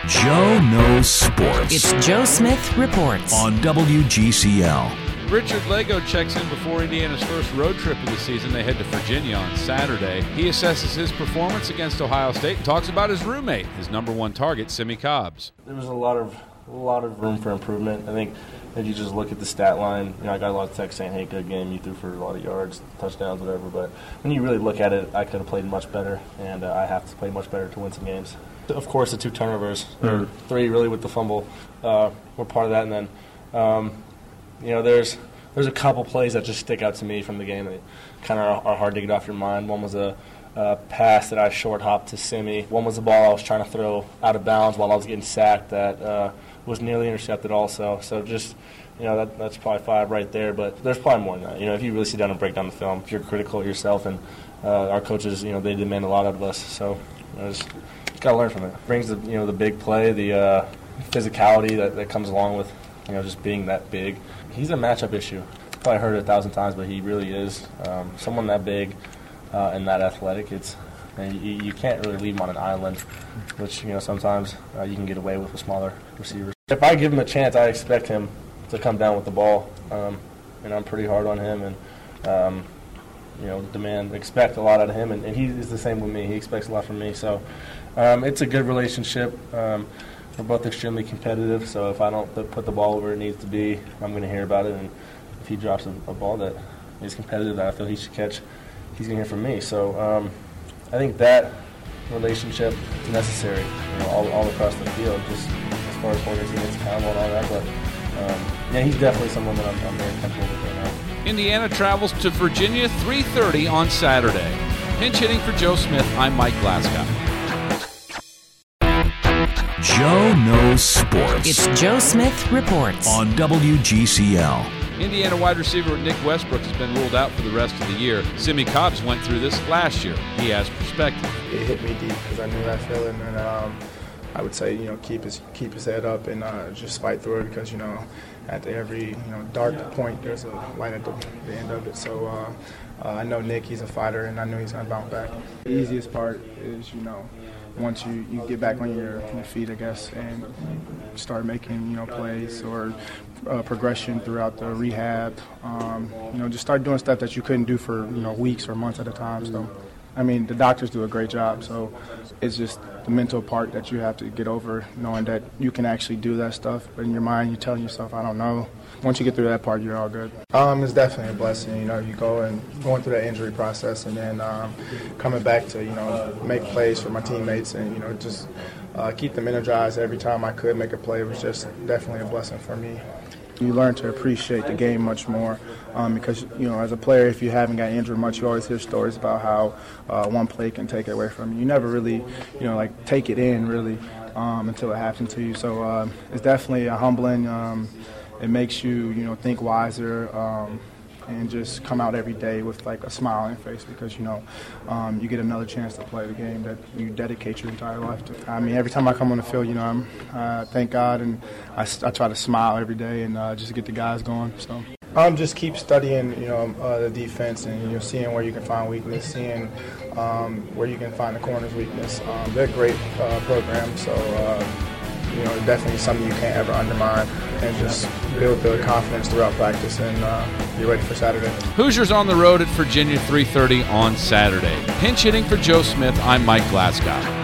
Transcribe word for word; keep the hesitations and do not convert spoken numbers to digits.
Joe knows sports. It's Joe Smith Reports on W G C L. Richard Lego checks in before Indiana's first road trip of the season. They head to Virginia on Saturday. He assesses his performance against Ohio State and talks about his roommate, his number one target, Simi Cobbs. There was a lot of a lot of room for improvement. I think if you just look at the stat line, you know, I got a lot of texts saying, hey, good game, you threw for a lot of yards, touchdowns, whatever. But when you really look at it, I could have played much better, and uh, I have to play much better to win some games. Of course, the two turnovers, mm-hmm. or three really with the fumble, uh, were part of that. And then, um, you know, there's there's a couple plays that just stick out to me from the game that kind of are, are hard to get off your mind. One was a uh, pass that I short hopped to Simi. One was the ball I was trying to throw out of bounds while I was getting sacked that uh, was nearly intercepted also. So just, you know, that, that's probably five right there. But there's probably more than that. You know, if you really sit down and break down the film, if you're critical of yourself, and uh, our coaches, you know, they demand a lot out of us. So you know, just, just got to learn from it. Brings the, you know, the big play, the uh, physicality that, that comes along with, you know, just being that big. He's a matchup issue. Probably heard it a thousand times, but he really is. Um, someone that big uh, and that athletic, it's and you, you can't really leave him on an island, which, you know, sometimes uh, you can get away with with smaller receivers. If I give him a chance, I expect him to come down with the ball, um, and I'm pretty hard on him, and um, you know, demand, expect a lot out of him, and, and he is the same with me. He expects a lot from me, so um, it's a good relationship. Um, we're both extremely competitive, so if I don't put the ball where it needs to be, I'm going to hear about it, and if he drops a, a ball that is competitive that I feel he should catch, he's going to hear from me. So um, I think that relationship is necessary, you know, all, all across the field, just as far as holding teammates accountable and all that. But um, yeah, he's definitely someone that I'm, I'm very comfortable with right now. Indiana travels to Virginia three thirty on Saturday. Pinch hitting for Joe Smith, I'm Mike Glasgow. Joe knows sports. It's Joe Smith Reports on W G C L. Indiana wide receiver Nick Westbrook has been ruled out for the rest of the year. Simi Cobbs went through this last year. He has perspective. It hit me deep because I knew that feeling, and um, I would say, you know, keep his keep his head up and uh, just fight through it, because, you know, at every, you know, dark point, there's a light at the, the end of it. So uh, uh, I know Nick, he's a fighter, and I know he's going to bounce back. The easiest part is, you know, once you, you get back on your, your feet, I guess, and start making, you know, plays or uh, progression throughout the rehab, um, you know, just start doing stuff that you couldn't do for, you know, weeks or months at a time. So, I mean, the doctors do a great job, so it's just the mental part that you have to get over, knowing that you can actually do that stuff, but in your mind you're telling yourself, I don't know. Once you get through that part, you're all good. Um, it's definitely a blessing, you know, you go and going through that injury process, and then um, coming back to, you know, make plays for my teammates, and, you know, just uh, keep them energized every time I could make a play. It was just definitely a blessing for me. You learn to appreciate the game much more, um, because, you know, as a player, if you haven't got injured much, you always hear stories about how uh, one play can take it away from you. You never really, you know, like take it in really um, until it happens to you. So uh, it's definitely a humbling. Um, it makes you, you know, think wiser, um, and just come out every day with like a smile on your face, because, you know, um, you get another chance to play the game that you dedicate your entire life to. I mean, every time I come on the field, you know, I'm uh, thank God, and I, I try to smile every day and uh, just get the guys going. So, um, just keep studying, you know, uh, the defense, and, you know, seeing where you can find weakness, seeing um, where you can find the corner's weakness. Um, they're a great uh, program, so uh, you know, definitely something you can't ever undermine, and just build the confidence throughout practice and uh, be ready for Saturday. Hoosiers on the road at Virginia three thirty on Saturday. Pinch hitting for Joe Smith, I'm Mike Glasgow.